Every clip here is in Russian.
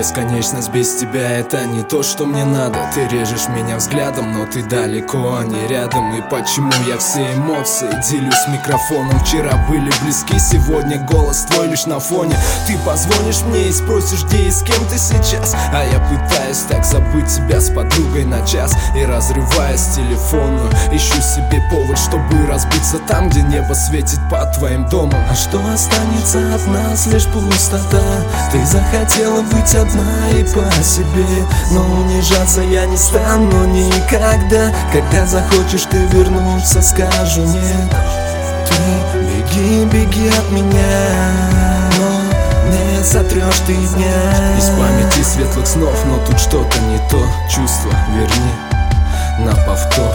бесконечность без тебя — это не то, что мне надо. Ты режешь меня взглядом, но ты далеко, а не рядом. И почему я все эмоции делюсь микрофоном? Вчера были близки, сегодня голос твой лишь на фоне. Ты позвонишь мне и спросишь, где и с кем ты сейчас, а я пытаюсь так забыть тебя с подругой на час. И разрываясь телефонную, ищу себе повод, чтобы разбиться там, где небо светит под твоим домом. А что останется от нас? Лишь пустота. Ты захотела быть одна и по себе, но унижаться я не стану никогда. Когда захочешь ты вернуться, скажу нет. Ты беги, беги от меня, но не сотрешь ты дня из памяти светлых снов. Но тут что-то не то, чувство верни на повтор.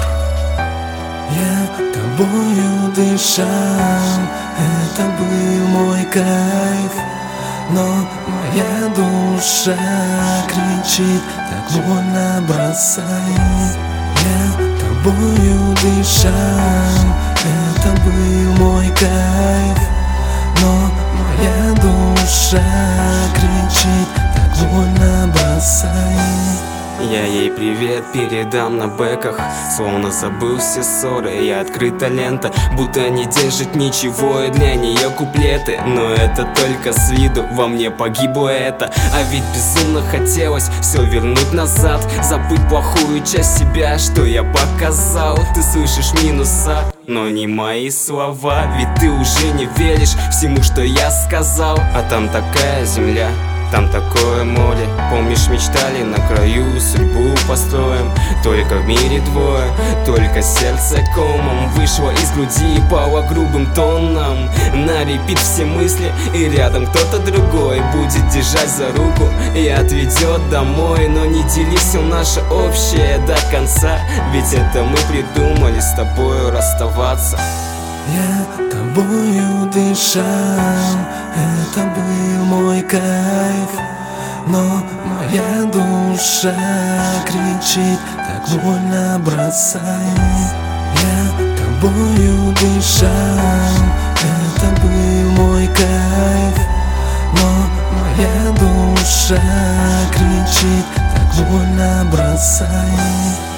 Я тобою дышал, это был мой кайф, но моя душа кричит, так больно бросай. Я тобою дышал, это был мой кайф, но моя душа кричит, так больно бросай. Я ей привет передам на бэках, словно забыл все ссоры. Я открыта лента, будто не держит ничего, и для нее куплеты. Но это только с виду, во мне погибло это. А ведь безумно хотелось все вернуть назад, забыть плохую часть себя, что я показал. Ты слышишь минуса, но не мои слова, ведь ты уже не веришь всему, что я сказал. А там такая земля, там такое море. Помнишь, мечтали на краю, судьбу построим. Только в мире двое, только сердце комом вышло из груди и пало грубым тоном. На репит все мысли, и рядом кто-то другой будет держать за руку и отведет домой. Но не дели все наше общее до конца, ведь это мы придумали с тобою расставаться. Я тобою дышал, это был мой кайф, но моя душа кричит, так больно бросай. Я тобою дышал, это был мой кайф, но моя душа кричит, так больно бросай.